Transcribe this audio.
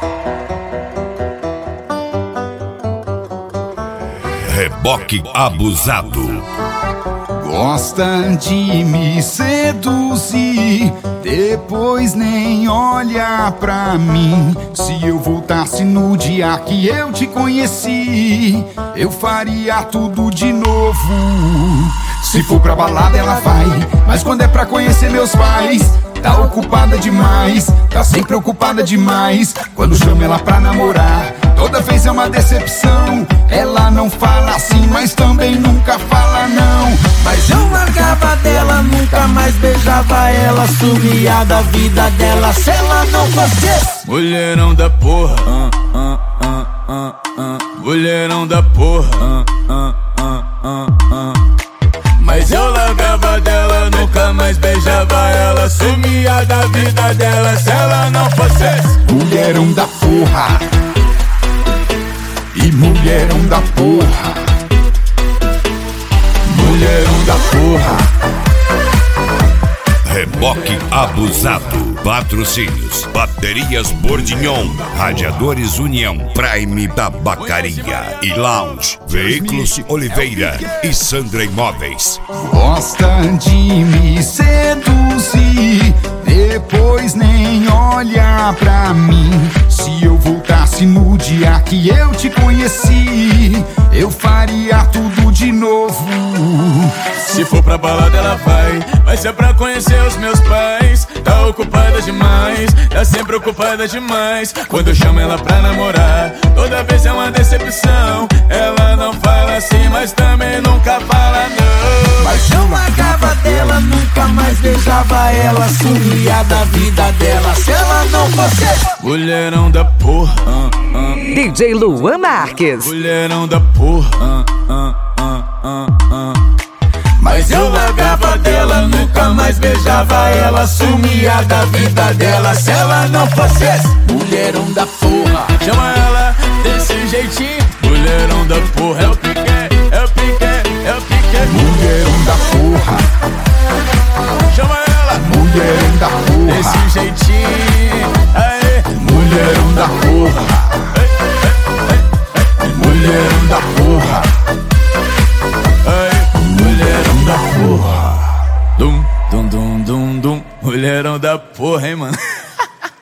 Reboque abusado. Gosta de me seduzir, depois nem olha pra mim. Se eu voltasse no dia que eu te conheci, eu faria tudo de novo. Se for pra balada ela vai, mas quando é pra conhecer meus pais, tá ocupada demais, tá sempre ocupada demais. Quando chamo ela pra namorar, toda vez é uma decepção. Ela não fala assim, mas também nunca fala não. Mas eu largava dela, nunca mais beijava ela, sumia da vida dela se ela não fosse mulherão da porra, mulherão da porra, Mas eu largava dela, nunca mais beijava ela, sumia da vida dela se ela não fosse mulherão da porra. E mulherão da porra, mulherão da porra. Reboque abusado. Patrocínios: Baterias Bordignon, Radiadores União, Prime Tabacaria e Lounge, Veículos Oliveira e Sandra Imóveis. Gosta de me seduzir, depois nem olha pra mim. Se eu voltasse no dia que eu te conheci, eu faria tudo de novo. Se for pra balada ela vai ser pra conhecer os meus pais. Tá ocupada demais, tá sempre ocupada demais. Quando eu chamo ela pra namorar, toda vez é uma decepção. Ela não fala assim, mas também nunca fala não. Mas eu largava dela, nunca mais beijava ela, sumia da vida dela se ela não fosse mulherão da porra, DJ Luan Marques. mulherão da porra, Mas eu largava dela, nunca mais beijava ela, sumia da vida dela se ela não fosse mulherão da porra. Chama ela desse jeitinho, mulherão da porra é o